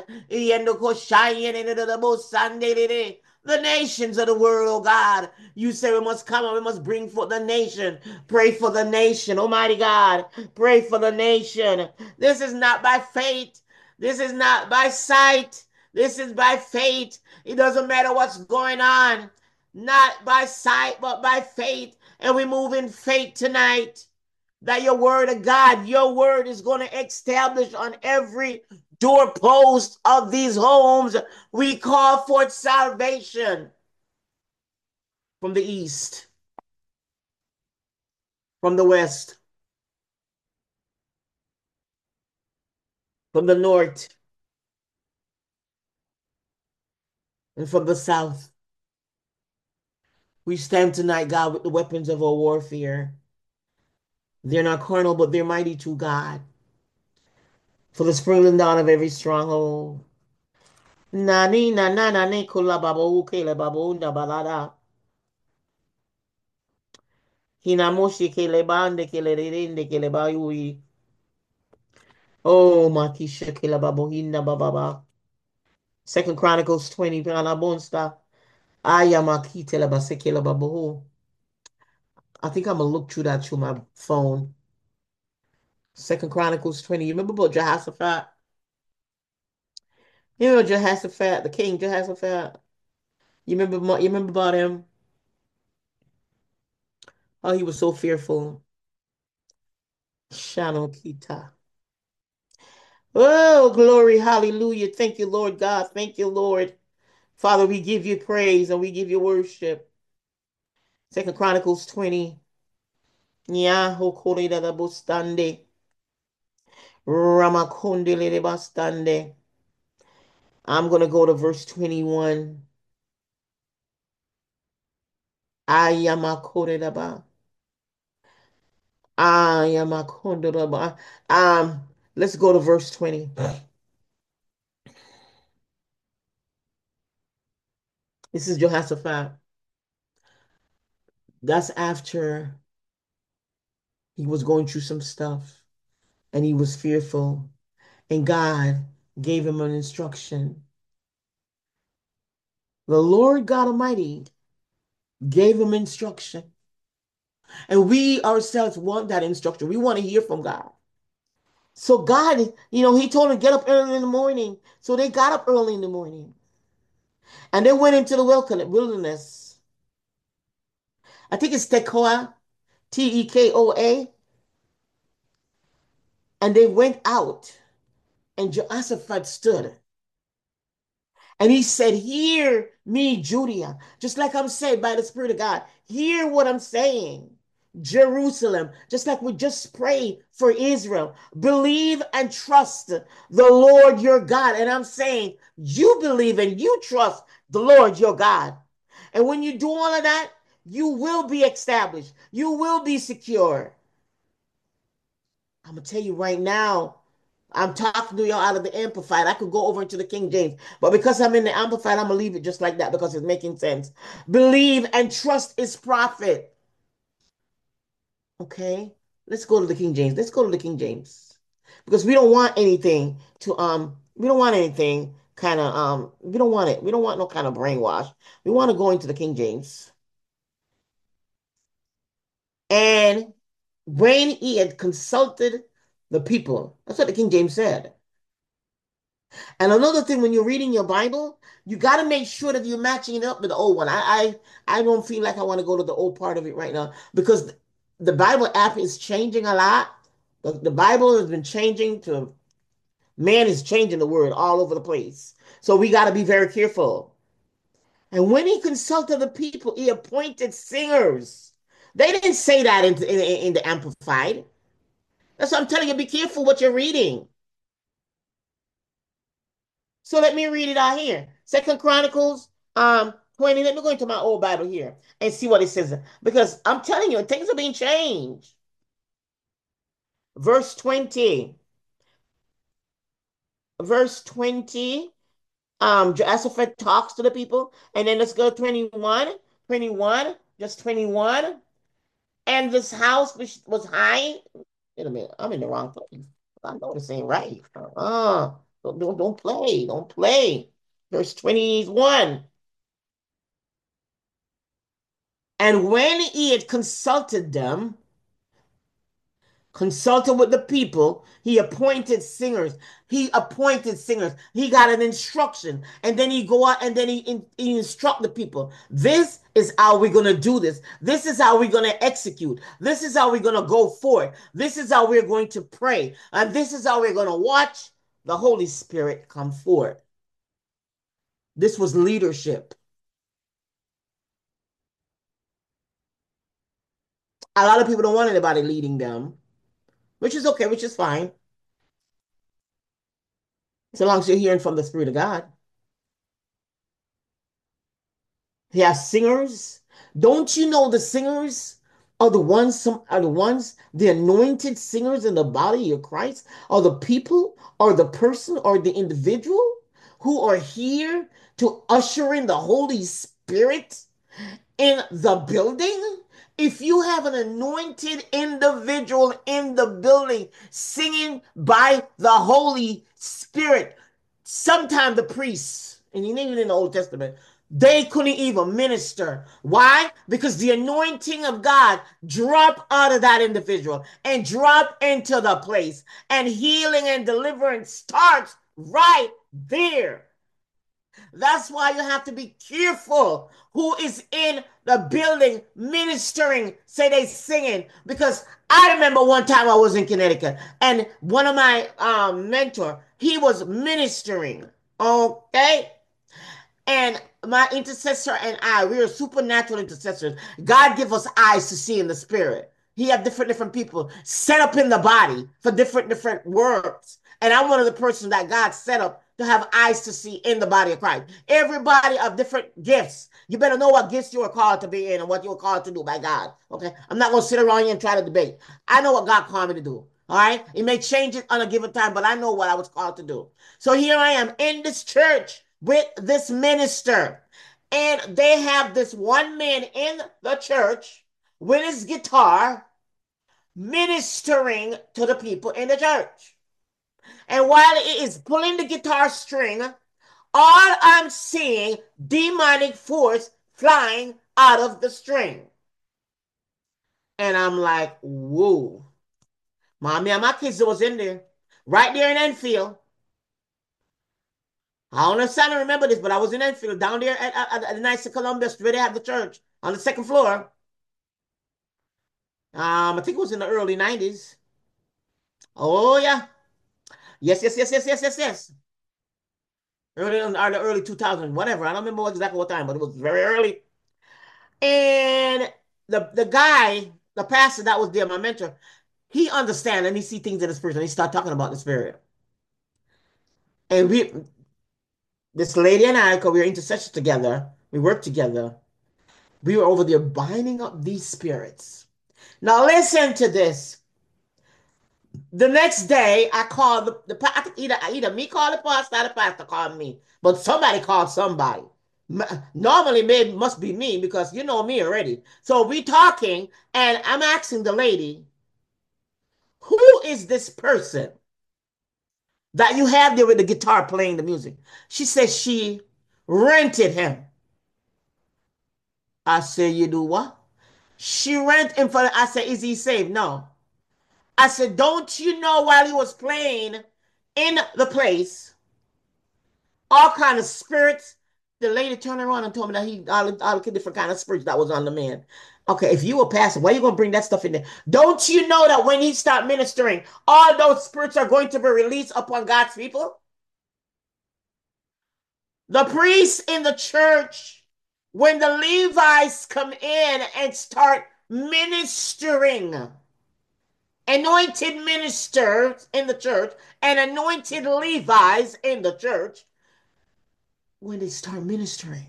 The nations of the world, oh God. You say we must come and we must bring forth the nation. Pray for the nation, Almighty God. Pray for the nation. This is not by faith. This is not by sight. This is by faith. It doesn't matter what's going on, not by sight, but by faith. And we move in faith tonight that your word of God, your word is going to establish on every doorpost of these homes. We call forth salvation from the east, from the west, from the north, and from the south. We stand tonight, God, with the weapons of our warfare. They're not carnal, but they're mighty to God. For the sprinkling down of every stronghold. Nani na na na ne kula babo uke le babo unda balada. Hinamoshi ke le bande ke le rende ke le bayui. Oh, makisha ke le babo hinda bababa. Second Chronicles twenty, Palabonsta. Ayamakite le baseke le babo. I think I'm gonna look through that through my phone. Second Chronicles twenty. You remember about Jehoshaphat? You remember Jehoshaphat, the king Jehoshaphat? You remember you remember about him? Oh, he was so fearful. Shanokita. Oh, glory, hallelujah. Thank you, Lord God. Thank you, Lord. Father, we give you praise and we give you worship. Second Chronicles twenty. Nyaho korida da bustande. Ramakonde le bastande. I'm going to go to verse twenty-one. Ayamakorida ba. Ayamakonda ba. Um, let's go to verse twenty. This is Jehoshaphat. That's after he was going through some stuff and he was fearful. And God gave him an instruction. The Lord God Almighty gave him instruction. And we ourselves want that instruction. We want to hear from God. So God, you know, he told him get up early in the morning. So they got up early in the morning. And they went into the wilderness. I think it's Tekoa, T E K O A. And they went out. And Jehoshaphat stood. And he said, hear me, Judea. Just like I'm saying by the Spirit of God. Hear what I'm saying. Jerusalem, just like we just prayed for Israel. Believe and trust the Lord your God. And I'm saying, you believe and you trust the Lord your God. And when you do all of that, you will be established. You will be secure. I'm going to tell you right now, I'm talking to y'all out of the Amplified. I could go over into the King James, but because I'm in the Amplified, I'm going to leave it just like that because it's making sense. Believe and trust is profit. Okay, let's go to the King James. Let's go to the King James because we don't want anything to um. We don't want anything kind of um. We don't want it. We don't want no kind of brainwash. We want to go into the King James. And when he had consulted the people, that's what the King James said. And another thing, when you're reading your Bible, you got to make sure that you're matching it up with the old one. I, I, I don't feel like I want to go to the old part of it right now because the Bible app is changing a lot. The, the Bible has been changing to, man is changing the word all over the place. So we got to be very careful. And when he consulted the people, he appointed singers. They didn't say that in, in, in the Amplified. That's what I'm telling you. Be careful what you're reading. So let me read it out here. Second Chronicles um twenty. Let me go into my old Bible here and see what it says. Because I'm telling you, things are being changed. Verse twenty. Verse twenty. Um, Jehoshaphat talks to the people. And then let's go twenty-one. twenty-one. Just twenty-one. And this house which was high. Wait a minute. I'm in the wrong place. I know this ain't right. Uh, don't, don't, don't play. Don't play. Verse twenty-one. And when he had consulted them, consulted with the people, he appointed singers. He appointed singers. He got an instruction. And then he go out and then he, in, he instruct the people. This is how we're going to do this. This is how we're going to execute. This is how we're going to go forward. This is how we're going to pray. And this is how we're going to watch the Holy Spirit come forth. This was leadership. A lot of people don't want anybody leading them, which is okay, which is fine, so long as you're hearing from the Spirit of God. He has singers. Don't you know the singers are the ones some are the ones, the anointed singers in the body of Christ are the people or the person or the individual who are here to usher in the Holy Spirit in the building. If you have an anointed individual in the building singing by the Holy Spirit, sometimes the priests, and even in the Old Testament, they couldn't even minister. Why? Because the anointing of God dropped out of that individual and dropped into the place, and healing and deliverance starts right there. That's why you have to be careful who is in the building ministering, say they singing. Because I remember one time I was in Connecticut and one of my um, mentor, he was ministering. Okay. And my intercessor and I, we are supernatural intercessors. God give us eyes to see in the spirit. He have different different people set up in the body for different different works. And I'm one of the persons that God set up to have eyes to see in the body of Christ. Everybody of different gifts. You better know what gifts you are called to be in and what you are called to do by God. Okay. I'm not gonna sit around here and try to debate. I know what God called me to do. All right. It may change it on a given time, but I know what I was called to do. So here I am in this church with this minister. And they have this one man in the church with his guitar ministering to the people in the church. And while it is pulling the guitar string, all I'm seeing demonic force flying out of the string. And I'm like, whoa. Mommy and my kids was in there, right there in Enfield. I don't necessarily remember this, but I was in Enfield down there at, at, at the Knights of Columbus where they have the church on the second floor. Um, I think it was in the early nineties. Oh yeah. Yes, yes, yes, yes, yes, yes, yes. Early in or the early two thousands, whatever. I don't remember exactly what time, but it was very early. And the the guy, the pastor that was there, my mentor, he understand and he see things in the spirit and he start talking about the spirit. And we this lady and I, because we were intercessors together, we worked together. We were over there binding up these spirits. Now listen to this. The next day, I called the, the I think either either me call the pastor or the pastor called me, but somebody called somebody. Normally, maybe must be me because you know me already. So we talking, and I'm asking the lady, "Who is this person that you have there with the guitar playing the music?" She says she rented him. I said, "You do what?" She rent him for. I said, "Is he saved?" No. I said, "Don't you know while he was playing in the place, all kind of spirits?" The lady turned around and told me that he all, all the different kind of spirits that was on the man. Okay, if you were pastor, why are you gonna bring that stuff in there? Don't you know that when he start ministering, all those spirits are going to be released upon God's people? The priests in the church, when the Levites come in and start ministering, anointed ministers in the church and anointed Levites in the church, when they start ministering,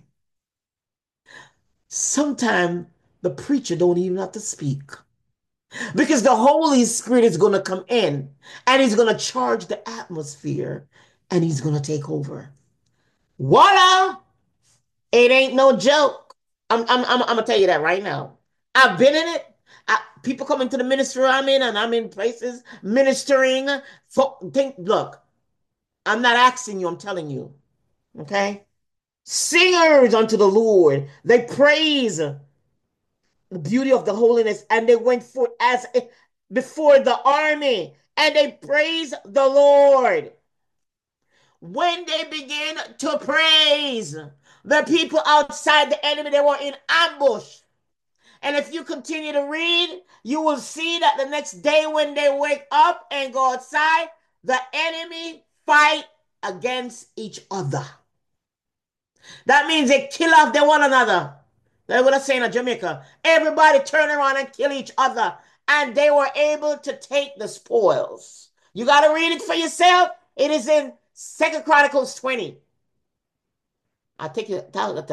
sometimes the preacher don't even have to speak because the Holy Spirit is going to come in and he's going to charge the atmosphere and he's going to take over. Voila! It ain't no joke. I'm, I'm, I'm, I'm going to tell you that right now. I've been in it. I, people come into the ministry I'm in, and I'm in places ministering. For, think, look, I'm not asking you, I'm telling you. Okay? Singers unto the Lord. They praise the beauty of the holiness, and they went forth as before the army, and they praise the Lord. When they begin to praise, the people outside the enemy, they were in ambush. And if you continue to read, you will see that the next day when they wake up and go outside, the enemy fight against each other. That means they kill off their one another. That's what I say in Jamaica. Everybody turn around and kill each other. And they were able to take the spoils. You got to read it for yourself. It is in Second Chronicles twenty. I take it.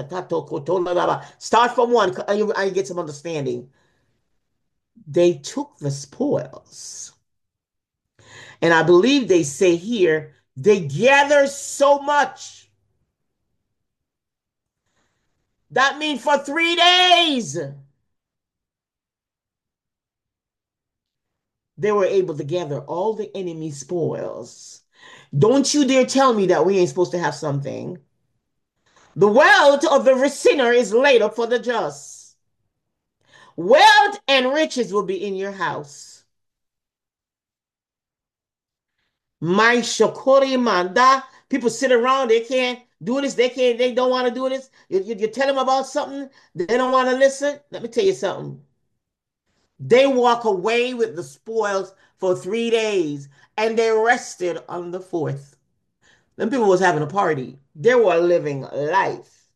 Start from one and you, and you get some understanding. They took the spoils. And I believe they say here, they gather so much. That means for three days, they were able to gather all the enemy spoils. Don't you dare tell me that we ain't supposed to have something. The wealth of the sinner is laid up for the just. Wealth and riches will be in your house. My shokori manda. People sit around, they can't do this, they can't, they don't want to do this. You, you, you tell them about something, they don't want to listen. Let me tell you something. They walk away with the spoils for three days and they rested on the fourth. Them people was having a party. They were living life.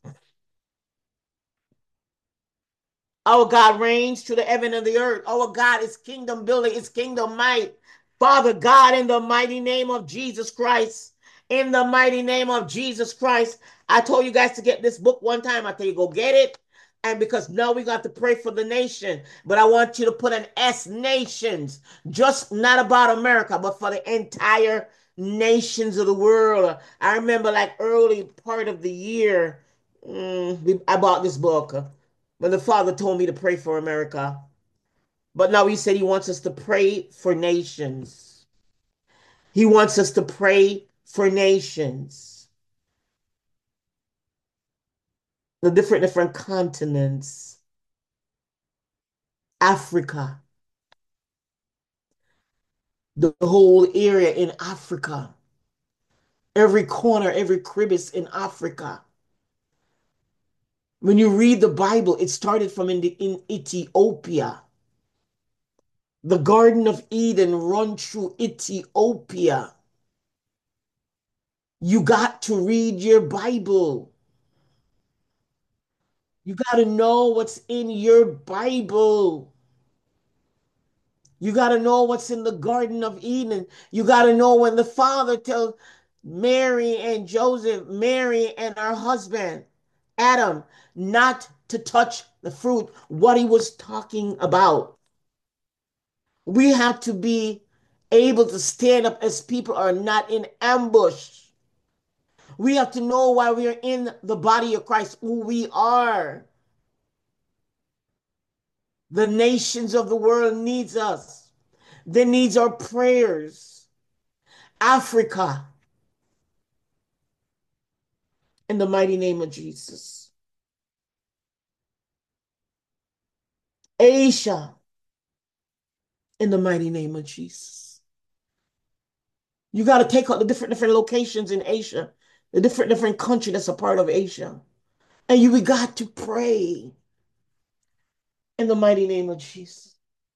Our God reigns to the heaven and the earth. Our God is kingdom building, is kingdom might. Father God, in the mighty name of Jesus Christ, in the mighty name of Jesus Christ, I told you guys to get this book one time. I tell you, go get it. And because now we got to pray for the nation, but I want you to put an S nations, just not about America, but for the entire nations of the world. I remember like early part of the year, mm, I bought this book when the Father told me to pray for America. But now he said he wants us to pray for nations. He wants us to pray for nations, the different different continents, Africa, the whole area in Africa, every corner, every crevice in Africa. When you read the Bible, it started from in, the, in Ethiopia. The Garden of Eden run through Ethiopia. You got to read your Bible. You got to know what's in your Bible. You got to know what's in the Garden of Eden. You got to know when the Father tells Mary and Joseph, Mary and her husband, Adam, not to touch the fruit, what he was talking about. We have to be able to stand up as people are not in ambush. We have to know why we are in the body of Christ, who we are. The nations of the world needs us. They needs our prayers. Africa, in the mighty name of Jesus. Asia, in the mighty name of Jesus. You got to take out the different different locations in Asia, the different different country that's a part of Asia, and you we got to pray in the mighty name of Jesus.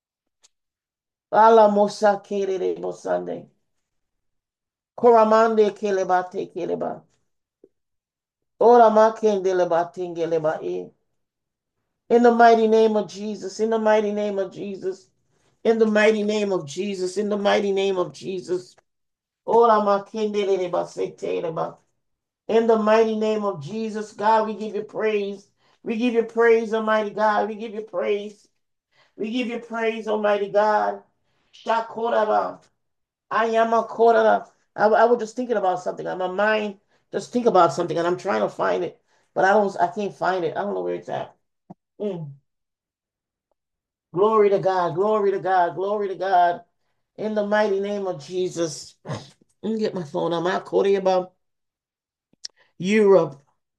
Allah Mosa Kere Mosande. Koramande Kelebate Keleba. Ora Makende Lebatinge Lebae. In the mighty name of Jesus, in the mighty name of Jesus, in the mighty name of Jesus, in the mighty name of Jesus. Ora Makende Lebasete Leba. In the mighty name of Jesus, God, we give you praise. We give you praise, Almighty God. We give you praise. We give you praise, Almighty God. Shakoraba. I am a quarter. I, I was just thinking about something. My mind just think about something, and I'm trying to find it, but I don't. I can't find it. I don't know where it's at. Mm. Glory to God. Glory to God. Glory to God. In the mighty name of Jesus. Let me get my phone. I'm out quoting about Europe,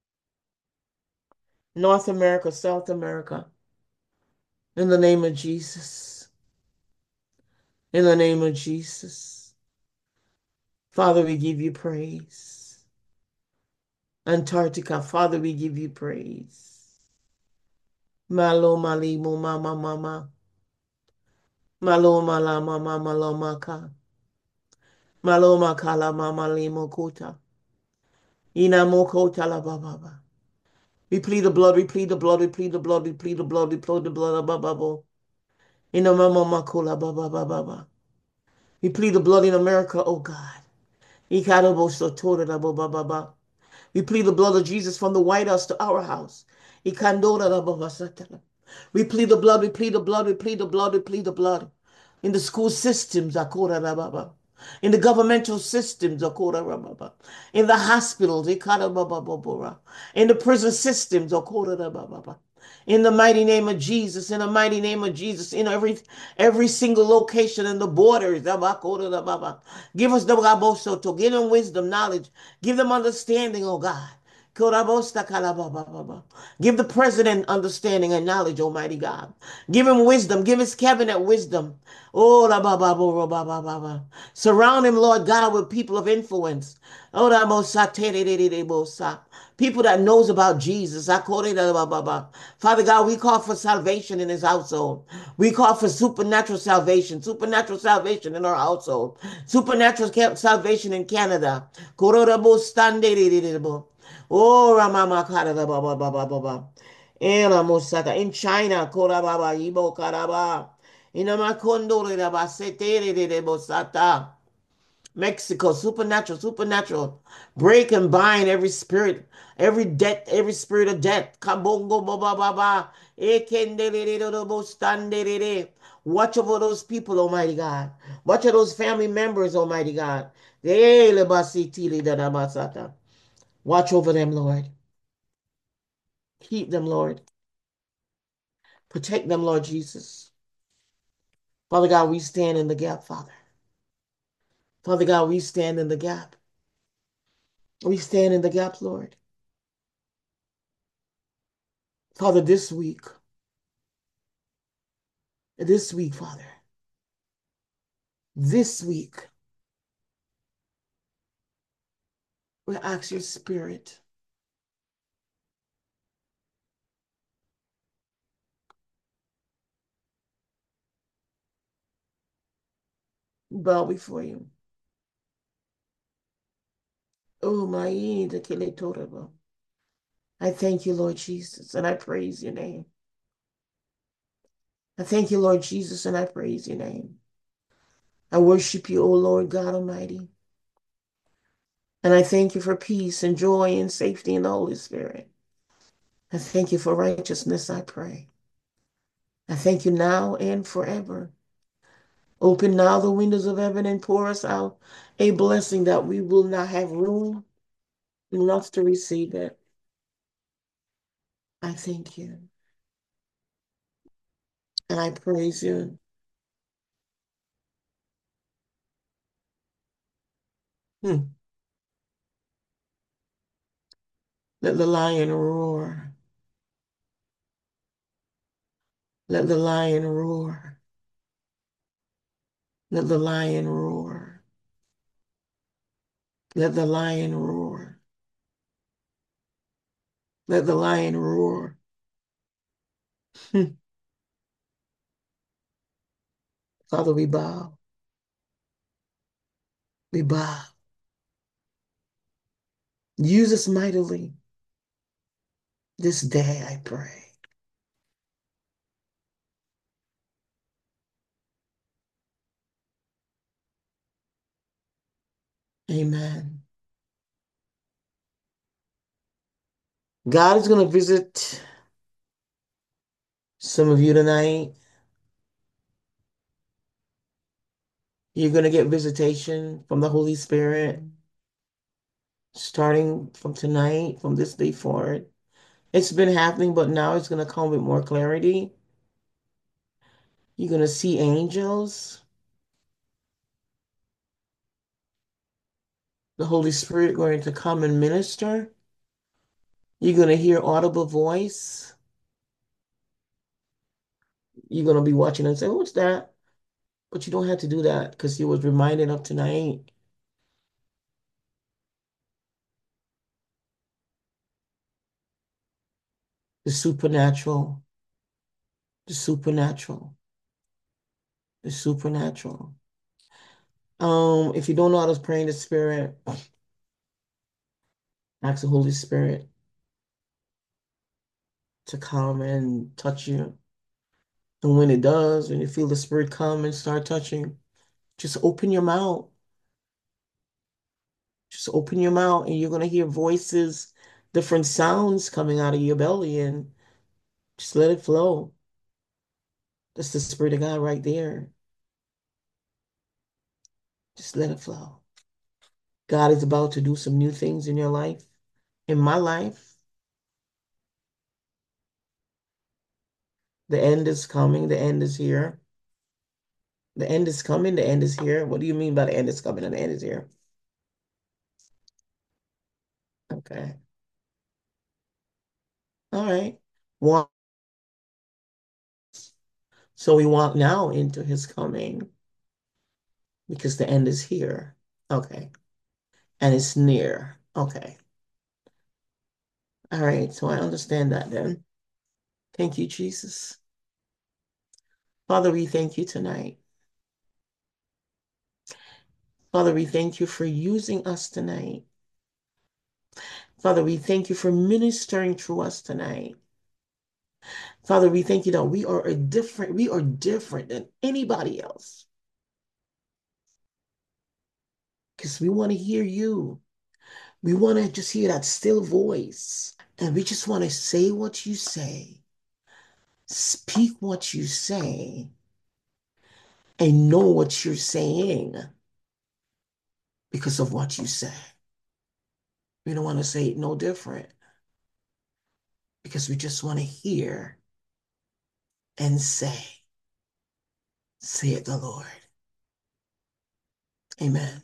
North America, South America. In the name of Jesus. In the name of Jesus. Father, we give you praise. Antarctica, Father, we give you praise. Malo mali mo mama mama. Malo mala mama malo maka. Malo makala mama limo kota. Ina mo kota la baba. We plead the blood, we plead the blood, we plead the blood, we plead the blood, we plead the blood, ba ba ba. In the mama makula, ba ba ba ba ba. We plead the blood in America, oh God. Ikadabo sotora, ba ba ba ba. We plead the blood of Jesus from the White House to our house. Ikandora, ba ba ba satana. We plead the blood, we plead the blood, we plead the blood, we plead the blood. In the school systems, akora, ba ba ba. In the governmental systems, akora, ba ba ba. In the hospitals, ikada, ba ba ba ba. In the prison systems, akora, ba ba ba. In the mighty name of Jesus, in the mighty name of Jesus, in every every single location in the borders. Give us the raboso to give them wisdom, knowledge, give them understanding, oh God. Give the president understanding and knowledge, Almighty God. Give him wisdom. Give his cabinet wisdom. Oh, la ba ba bo ro ba ba ba ba. Surround him, Lord God, with people of influence. Oh, la mo sa te de de de de bo sa. People that knows about Jesus. I call it, uh, ba, ba, ba. Father God, we call for salvation in his household. We call for supernatural salvation, supernatural salvation in our household, supernatural ca- salvation in Canada. Kororabo stande de de de bo. Oh, Ramama Karada ba ba ba ba ba ba. Ela Mosata in China, Korababa, Ibo Karaba. Inamakondo de la Basete de Bosata. Mexico, supernatural, supernatural. Break and bind every spirit, every debt, every spirit of debt. Kabongo ba ba ba ba. Ekendelelelelobostandele. Watch over those people, Almighty God. Watch over those family members, Almighty God. Elebasitilidanabasata. Watch over them, Lord. Keep them, Lord. Protect them, Lord Jesus. Father God, we stand in the gap, Father. Father God, we stand in the gap. We stand in the gap, Lord. Father, this week, this week, Father, this week, we ask your spirit bow before you. Oh, my the Kele Torah. I thank you, Lord Jesus, and I praise your name. I thank you, Lord Jesus, and I praise your name. I worship you, O Lord God Almighty. And I thank you for peace and joy and safety in the Holy Spirit. I thank you for righteousness, I pray. I thank you now and forever. Open now the windows of heaven and pour us out a blessing that we will not have room enough to receive it. I thank you and I praise you. Hmm. Let the lion roar. Let the lion roar. Let the lion roar. Let the lion roar. Let the lion roar. Hmm. Father, we bow. We bow. Use us mightily this day, I pray. Amen. God is going to visit some of you tonight. You're going to get visitation from the Holy Spirit starting from tonight, from this day forward. It's been happening, but now it's going to come with more clarity. You're going to see angels, the Holy Spirit going to come and minister. You're going to hear audible voice. You're going to be watching and say, what's that? But you don't have to do that because you was reminded of tonight. The supernatural, the supernatural, the supernatural. Um, if you don't know how to pray in the spirit, ask the Holy Spirit. to come and touch you. And when it does, when you feel the Spirit come and start touching, just open your mouth. Just open your mouth and you're going to hear voices, different sounds coming out of your belly, and just let it flow. That's the Spirit of God right there. Just let it flow. God is about to do some new things in your life, in my life. The end is coming. The end is here. The end is coming. The end is here. What do you mean by the end is coming and the end is here? Okay. All right. Walk. So we walk now into his coming because the end is here. Okay. And it's near. Okay. All right. So I understand that then. Thank you, Jesus. Father, we thank you tonight. Father, we thank you for using us tonight. Father, we thank you for ministering through us tonight. Father, we thank you that we are a different, we are different than anybody else. Because we want to hear you. We want to just hear that still voice. And we just want to say what you say, speak what you say, and know what you're saying because of what you say. We don't want to say it no different because we just want to hear and say, saith the Lord. Amen.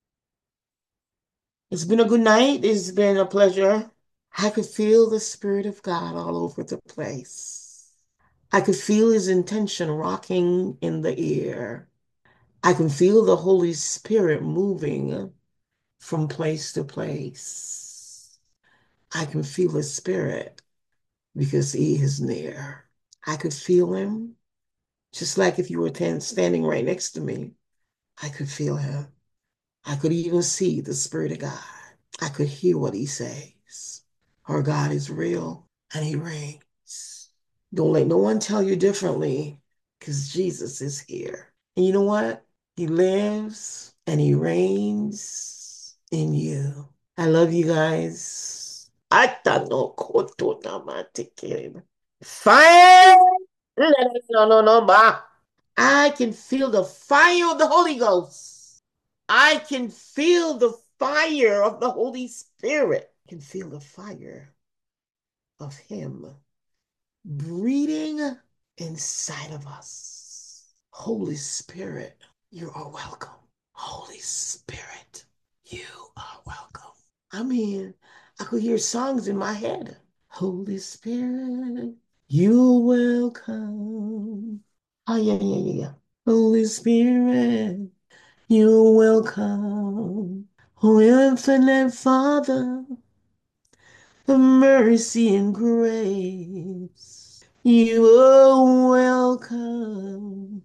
It's been a good night. It's been a pleasure. I could feel the Spirit of God all over the place. I could feel his intention rocking in the air. I can feel the Holy Spirit moving from place to place. I can feel his Spirit because he is near. I could feel him just like if you were ten, standing right next to me. I could feel him. I could even see the Spirit of God. I could hear what he says. Our God is real and he reigns. Don't let no one tell you differently because Jesus is here. And you know what? He lives and he reigns in you. I love you guys. Atano koto namatikere. Fire! No, no, no, ba. I can feel the fire of the Holy Ghost. I can feel the fire of the Holy Spirit. I can feel the fire of him breathing inside of us. Holy Spirit, you are welcome. Holy Spirit, you are welcome. I mean, I could hear songs in my head. Holy Spirit, you welcome. Oh, yeah, yeah, yeah, yeah. Holy Spirit, you welcome. Oh, infinite Father of mercy and grace. You are welcome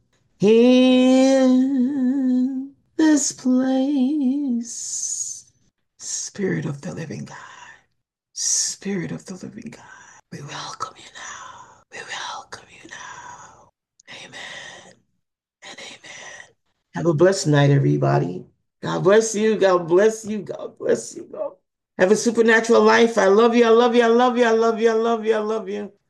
in this place. Spirit of the living God. Spirit of the living God. We welcome you now. We welcome you now. Amen and amen. Have a blessed night, everybody. God bless you. God bless you. God bless you. God. Have a supernatural life. I love you. I love you. I love you. I love you. I love you. I love you.